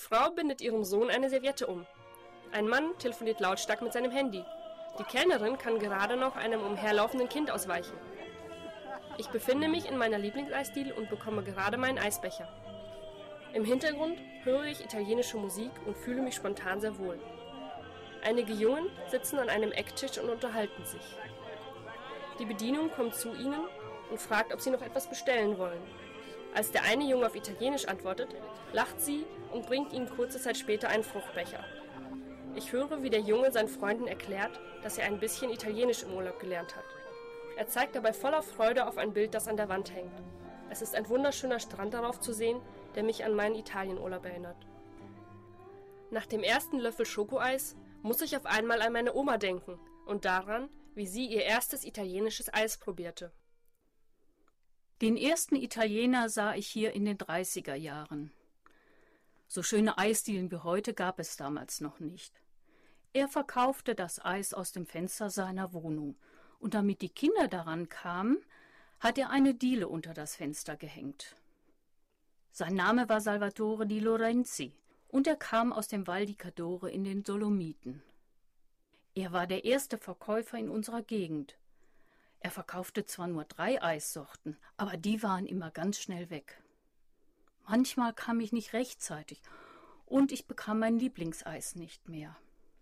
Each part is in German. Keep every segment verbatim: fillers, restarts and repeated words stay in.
Frau bindet ihrem Sohn eine Serviette um. Ein Mann telefoniert lautstark mit seinem Handy. Die Kellnerin kann gerade noch einem umherlaufenden Kind ausweichen. Ich befinde mich in meiner Lieblingseisdiele und bekomme gerade meinen Eisbecher. Im Hintergrund höre ich italienische Musik und fühle mich spontan sehr wohl. Einige Jungen sitzen an einem Ecktisch und unterhalten sich. Die Bedienung kommt zu ihnen und fragt, ob sie noch etwas bestellen wollen. Als der eine Junge auf Italienisch antwortet, lacht sie und bringt ihnen kurze Zeit später einen Fruchtbecher. Ich höre, wie der Junge seinen Freunden erklärt, dass er ein bisschen Italienisch im Urlaub gelernt hat. Er zeigt dabei voller Freude auf ein Bild, das an der Wand hängt. Es ist ein wunderschöner Strand darauf zu sehen, der mich an meinen Italienurlaub erinnert. Nach dem ersten Löffel Schokoeis muss ich auf einmal an meine Oma denken und daran, wie sie ihr erstes italienisches Eis probierte. Den ersten Italiener sah ich hier in den dreißiger Jahren. So schöne Eisdielen wie heute gab es damals noch nicht. Er verkaufte das Eis aus dem Fenster seiner Wohnung, und damit die Kinder daran kamen, hat er eine Diele unter das Fenster gehängt. Sein Name war Salvatore di Lorenzi, und er kam aus dem Val di Cadore in den Dolomiten. Er war der erste Verkäufer in unserer Gegend. Er verkaufte zwar nur drei Eissorten, aber die waren immer ganz schnell weg. Manchmal kam ich nicht rechtzeitig und ich bekam mein Lieblingseis nicht mehr.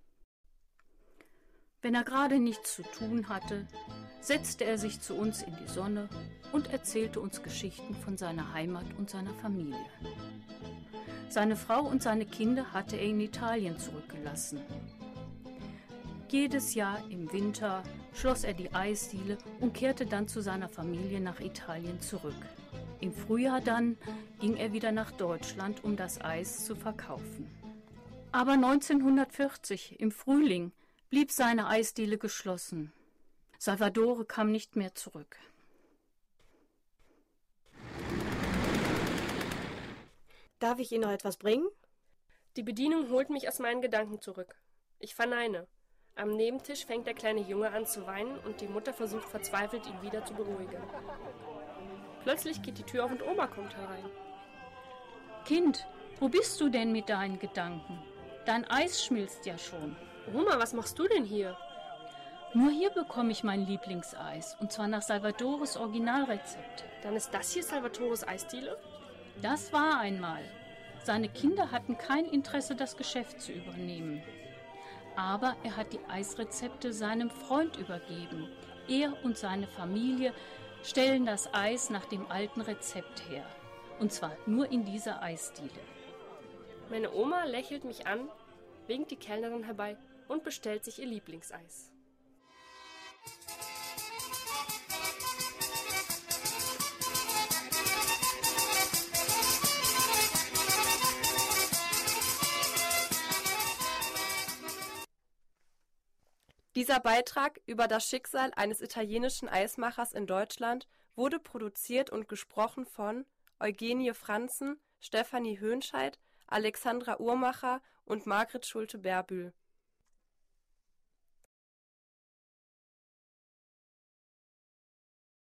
Wenn er gerade nichts zu tun hatte, setzte er sich zu uns in die Sonne und erzählte uns Geschichten von seiner Heimat und seiner Familie. Seine Frau und seine Kinder hatte er in Italien zurückgelassen. Jedes Jahr im Winter schloss er die Eisdiele und kehrte dann zu seiner Familie nach Italien zurück. Im Frühjahr dann ging er wieder nach Deutschland, um das Eis zu verkaufen. Aber neunzehnhundertvierzig, im Frühling, blieb seine Eisdiele geschlossen. Salvatore kam nicht mehr zurück. Darf ich Ihnen noch etwas bringen? Die Bedienung holt mich aus meinen Gedanken zurück. Ich verneine. Am Nebentisch fängt der kleine Junge an zu weinen und die Mutter versucht verzweifelt, ihn wieder zu beruhigen. Plötzlich geht die Tür auf und Oma kommt herein. Kind, wo bist du denn mit deinen Gedanken? Dein Eis schmilzt ja schon. Oma, was machst du denn hier? Nur hier bekomme ich mein Lieblingseis, und zwar nach Salvatores Originalrezept. Dann ist das hier Salvatores Eisdiele? Das war einmal. Seine Kinder hatten kein Interesse, das Geschäft zu übernehmen. Aber er hat die Eisrezepte seinem Freund übergeben. Er und seine Familie stellen das Eis nach dem alten Rezept her. Und zwar nur in dieser Eisdiele. Meine Oma lächelt mich an, winkt die Kellnerin herbei und bestellt sich ihr Lieblingseis. Dieser Beitrag über das Schicksal eines italienischen Eismachers in Deutschland wurde produziert und gesprochen von Eugenie Franzen, Stefanie Höhnscheid, Alexandra Uhrmacher und Margret Schulte-Berbühl.